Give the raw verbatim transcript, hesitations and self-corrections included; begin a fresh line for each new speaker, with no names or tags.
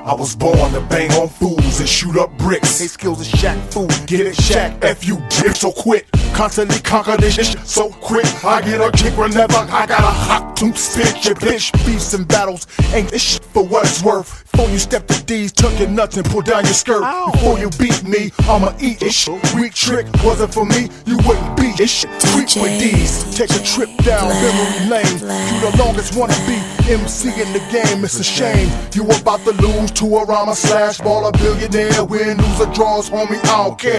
I was born to bang on fools and shoot up bricks.
Hate skills is Shaq food.
Get it, Shaq, F you dick, so quit. Constantly conquer this shit so quick. I get a kick whenever I got a hot tune spit. Your bitch beefs and battles ain't this shit for what it's worth. Before you step to D's, tuck your nuts and pull down your skirt.
Ow.
Before you beat me, I'ma eat this shit. Weak trick, wasn't for me, you wouldn't beat this shit. Freak with D's, take a trip down memory lane. You the longest wannabe M C in the game, it's a shame. You about to lose to a rhymer slash baller billionaire. Win, loser, draws, homie, I don't care.